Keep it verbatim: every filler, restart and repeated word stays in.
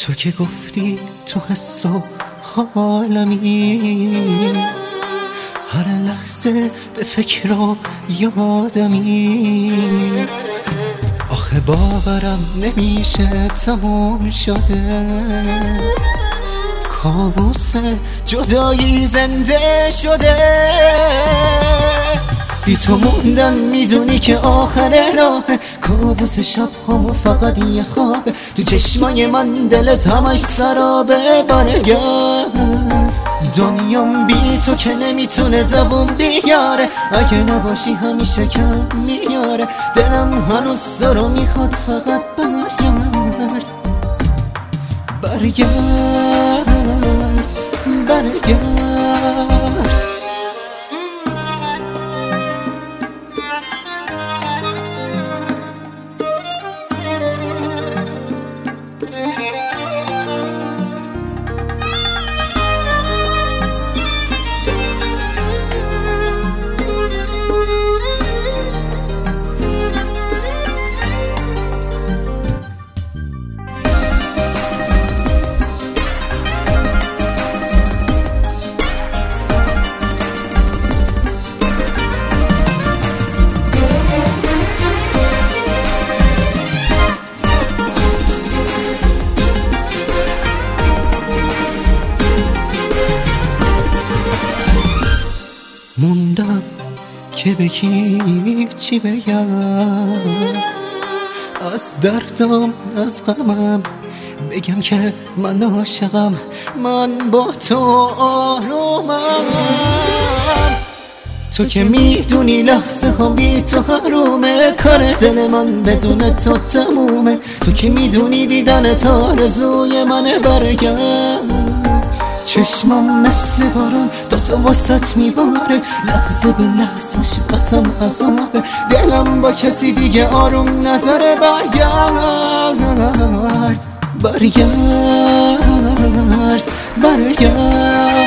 تو که گفتی تو حس و حالمی، هر لحظه به فکر و یادمی. آخه باورم نمیشه تموم شده، کابوس جدایی زنده شده. بی تو موندم میدونی که آخر راه، کابوس شب همو فقط یه خوابه. تو چشمای من دلت همش سرابه. برگرد دنیام بی تو که نمیتونه دووم بیاره، اگه نباشی همیشه کم میاره. دلم هنوز تو رو میخواد فقط برگرد. برگرد برگرد. موندم که به کی چی بگم، از دردم از غمم بگم که من عاشقم، من با تو آرومم. تو که میدونی لحظه ها بی تو حرومه، کار دل من بدون تو تمومه. تو که میدونی دیدن تا آرزوی منه. برگرد چشمم مثل بارون دست و واسط میباره، لحظه به لحظهش واسم عذابه. دلم با کسی دیگه آروم نداره. برگرد برگرد برگرد.